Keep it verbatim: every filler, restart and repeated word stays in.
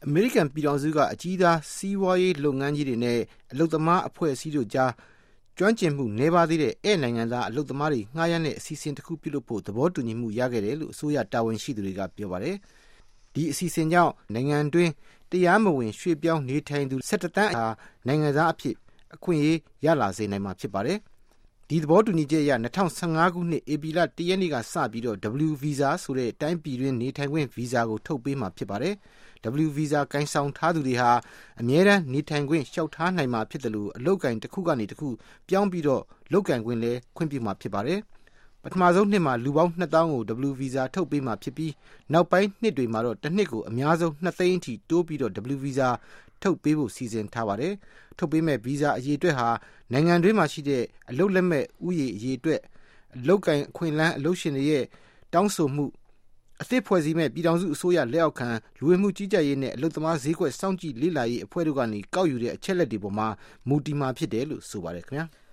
အမေရိကန်ပြည်ထောင်စုကအကြီးသားစီးပွားရေးလုပ်ငန်းကြီးတွေနဲ့အလုပ်သမားအဖွဲ့အစည်းတို့ကြားကျွမ်းကျင်မှုနည်းပါးသေးတဲ့ဧည့်နိုင်ငံသားအလုပ်သမားတွေငှားရမ်းတဲ့အစီအစဉ်တစ်ခုပြုလုပ်ဖို့သဘောတူညီမှုရခဲ့တယ်လို့အစိုးရတာဝန်ရှိသူတွေကပြောပါတယ်။ဒီအစီအစဉ်ကြောင့်နိုင်ငံတွင်းတရားမဝင်ရွှေ့ပြောင်းနေထိုင်သူ၁၁တန်းအားနိုင်ငံသားအဖြစ်အခွင့်အရေးရလာစေနိုင်မှာဖြစ်ပါတယ်။ဒီသဘောတူညီချက်အရ၂၀၁၅ခုနှစ်ဧပြီလ၁ရက်နေ့ကစပြီးတော့ W Visa ဆိုတဲ့တိုင်းပြည်တွင်းနေထိုင်ခွင့်ဗီဇာကိုထုတ်ပေးမှာဖြစ်ပါတယ်။ W Visa ကိုင်ဆောင်ထားသူတွေဟာအမြဲတမ်းနေထိုင်ခွင့်လျှောက်ထားနိုင်မှာဖြစ်တယ်လို့အလုပ်ကိုင်တစ်ခုကနေတစ်ခုပြောင်းပြီးတော့လုပ်ကိုင်ခွင့်လည်းခွင့်ပြုမှာဖြစ်ပါတယ်။ပထမဆုံးနှစ်မှာလူပေါင်းနှစ်သောင်းကို W Visa ထုတ်ပေးမှာဖြစ်ပြီးနောက်ပိုင်းနှစ်တွေမှာတော့တစ်နှစ်ကိုအများဆုံးနှစ်သိန်းအထိတိုးပြီးတော့ W Visa ထုတ်ပေးဖို့စီစဉ်ထားပါတယ်။ထုတ်ပေးမဲ့ဗီဇာအရေအတွက်ဟာနိုင်ငံတွင်းမှာရှိတဲ့အလုပ်လက်မဲ့ဥယျာဉ်အရေအတွက်အလုပ်ကိုင်အခွင့်အလမ်းအလုပ်ရှင်တွေရဲ့တောင်းဆိုမှုအသစ်ဖွဲ့စည်းမဲ့ပြည်ထောင်စုအစိုးရလက်အောက်ခံလူဝင်မှုကြီးကြပ်ရေးနဲ့အလုပ်သမားဈေးကွက်စောင့်ကြည့်လေ့လာရေးအဖွဲ့တို့ကနေကောက်ယူတဲ့အချက်လက်တွေပေါ်မှာမူတည်မှာဖြစ်တယ်လို့ဆိုပါတယ်ခင်ဗျာ။